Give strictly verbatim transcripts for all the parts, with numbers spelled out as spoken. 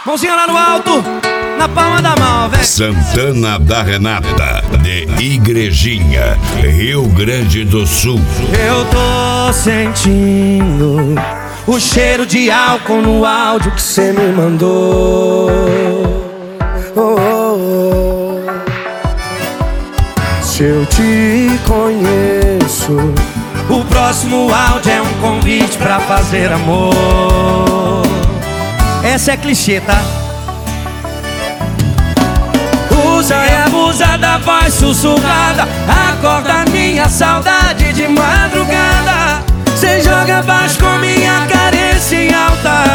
Mãozinha lá no alto, na palma da mão, vem. Santana da Renata, de Igrejinha, Rio Grande do Sul. Eu tô sentindo o cheiro de álcool no áudio que cê me mandou. Oh, oh, oh. Se eu te conheço, o próximo áudio é um convite pra fazer amor. Essa é clichê, tá? Usa e abusa da voz sussurrada, acorda minha saudade de madrugada. Cê joga baixo com minha carência em alta.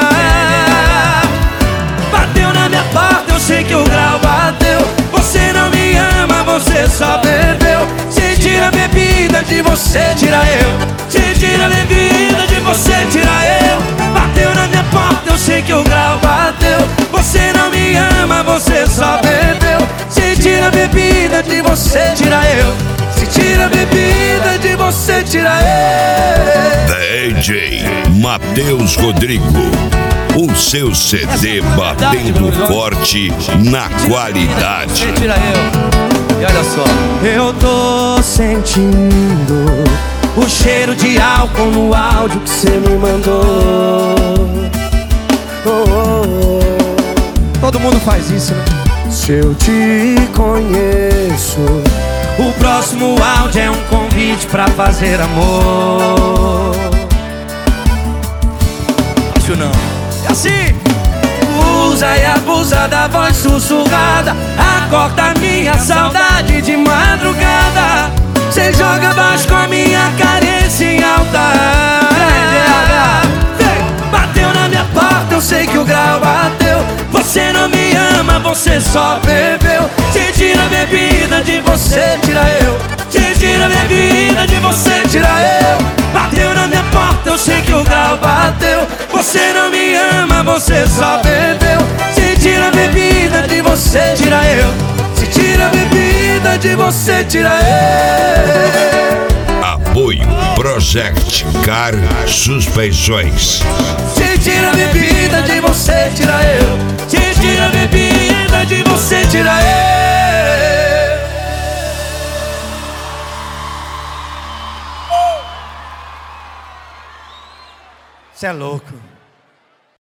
Bateu na minha porta, eu sei que o grau bateu. Você não me ama, você só bebeu. Cê tira a bebida, de você tira eu. Cê tira a bebida, de você tira eu. Bateu na minha porta, eu sei que o grau bateu. Você não me ama, você só bebeu. Se tira a bebida, de você tira eu. Se tira a bebida, de você tira eu. D J Matheus Rodrigo, o seu C D batendo forte na qualidade. Você tira eu. E olha só, eu tô sentindo o cheiro de álcool no áudio que cê me mandou. Oh, oh, oh. Todo mundo faz isso, né? Se eu te conheço, o próximo áudio é um convite pra fazer amor. Acho não. É assim. Usa e abusa da voz sussurrada, acorda minha saudade de madrugada. Cê joga baixo com a minha carência em alta. Bateu na minha porta, eu sei que o grau bateu. Você não me ama, você só bebeu. Se tira a bebida, de você tira eu. Se tira a bebida, de você tira eu. Bateu na minha porta, eu sei que o grau bateu. Você não me ama, você só bebeu. Se tira a bebida, de você tira eu. Se tira a bebida, de você tira eu. Apoio Project Car Suspensões. Se tira a bebida, de você tira eu. Se tira a bebida, de você tira eu. Cê é louco.